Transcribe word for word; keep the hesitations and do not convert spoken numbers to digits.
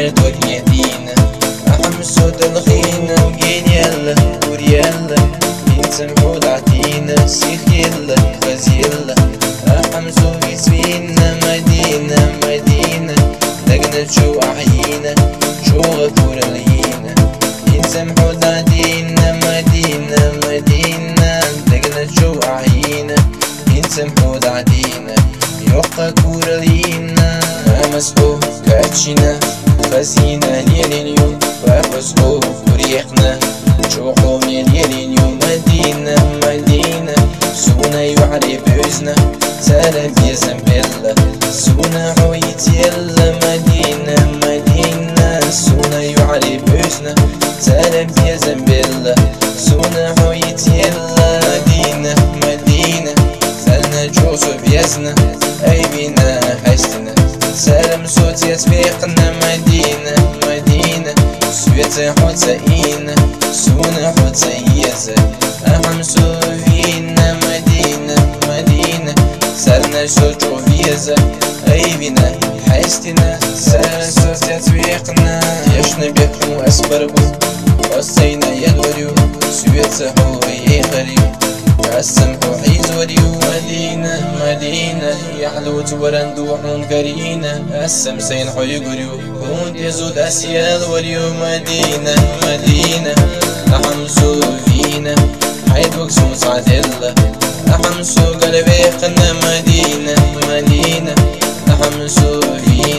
يدور يهدينا أحمسو دلخينا وقين يلا ور يلا ينسمحو دعتينا سيخ يلا غاز يلا أحمسو يسفينا مدينة مدينة لقنا شو أعينا شو غفور لينا ينسمحو دعتينا مدينة مدينة لقنا شو أعينا ينسمحو دعتينا يوقع كور لينا ما مسحو كاتشينا خزينة ليالينيو وفسحو وريحنا شوقو من ليالينيو مدينة مدينة سونا يوعري بوزنا سلام يا زنبلة سونا حويت يلا مدينة مدينة سونا يوعري بوزنا سلام يا زنبلة سونا حويت يلا مدينة مدينة سالنا جوزو بيزنا أي بينا حشتنا سلام صوت يسبقنا مدينة مدينة سويت حوتاينا سونا حوتايزة أحمسو فينا مدينة مدينة سالنا صوت فيزة أي بينا حشتنا سلام صوت يسبقنا يشنا بيحو أسبربو وصينا يدوريو سويت حو يخريو السمح حيز وريو مدينة مدينة يحلو تورندو حون كرينا السمسين حو يقريو كون يزود أسيال وريو مدينة مدينة أحمسو فينا حيد وقسو صعدلة أحمسو قلبي قنا مدينة مدينة أحمسو فينا